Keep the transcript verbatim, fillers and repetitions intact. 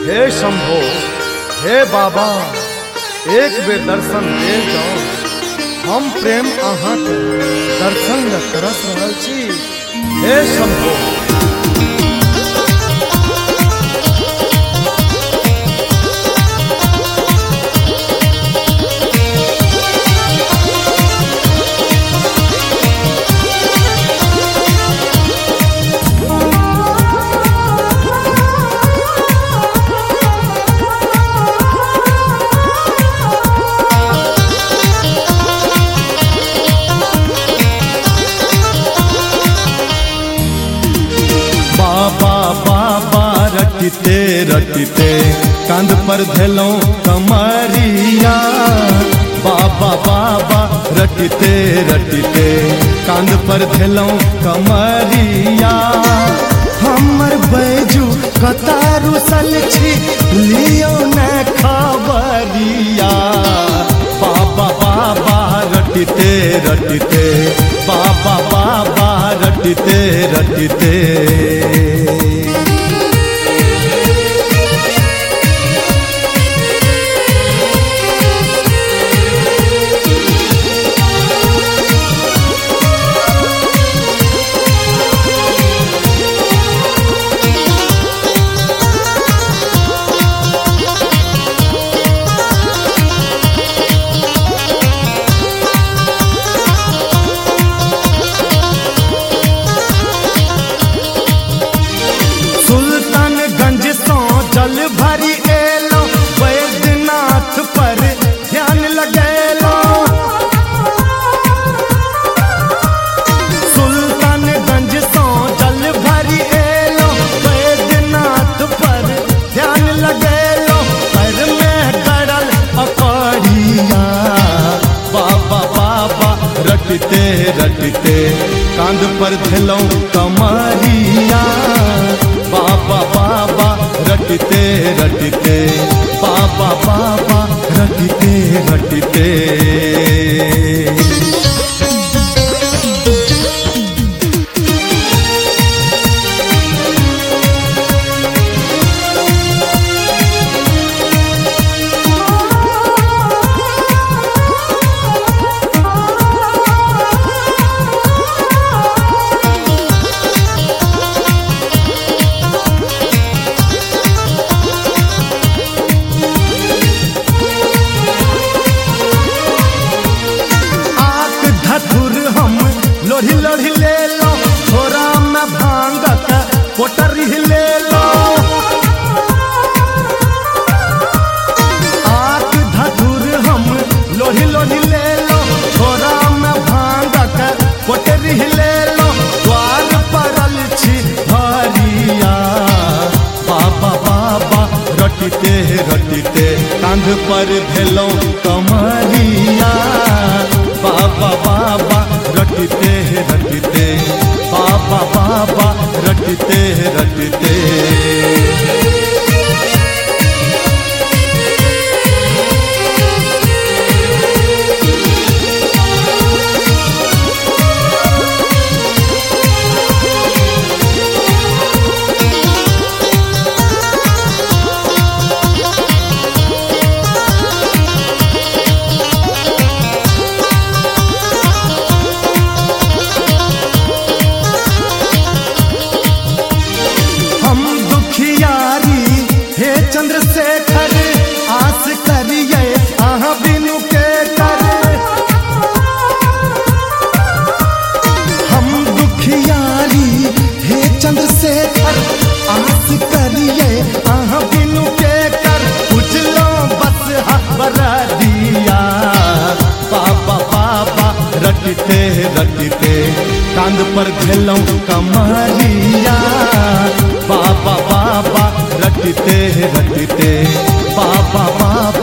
हे शंभो हे बाबा एक बेर दर्शन दे जाओ। हम प्रेम अहाँ के दर्शन ल तरस रहल छी। हे शंभो रटते रटते कांध पर धेलो कमरिया। बाबा बाबा रटते रटते कांध पर धेलो कमरिया। हमर बैजू कतारू सल छी लियो न खबरिया। बाबा बाबा रटते रटते बाबा बाबा रटते रटते जल भरी एलो वैद्यनाथ पर ध्यान लगेलो। सुल्तानगंज सो जल भरी एलो वैद्यनाथ पर ध्यान लगेलो। पैर में गड़ल अकड़िया। बाबा बाबा रटते रटते कांध पर धेलो कमरिया। बाबा बाबा रटते रटते बाबा बाबा रटते रटते लोढ़ी लोढ़ी ले लो थोड़ा में भांगत पोटरी ले लो। आक धतुर हम लोढ़ी लोढ़ी ले लो थोड़ा में भांगत पोटरी ले लो। द्वार परल छी भरिया। बाबा बाबा रटते रटते कांध पर धेलो कमरिया। बाबा बाबा रटते रटते बाबा बाबा रटते रटते चंद्रशेखर आस करिए अहाँ बिनु के कर। हम दुखियारी हे चंद्रशेखर आस करिए अहाँ बिनु के कर। उजलो बस हबरा दिया। बाबा बाबा रटते रटते कांध पर धेलो कमरिया। बाबा बाबा रटते रटते बाबा बाबा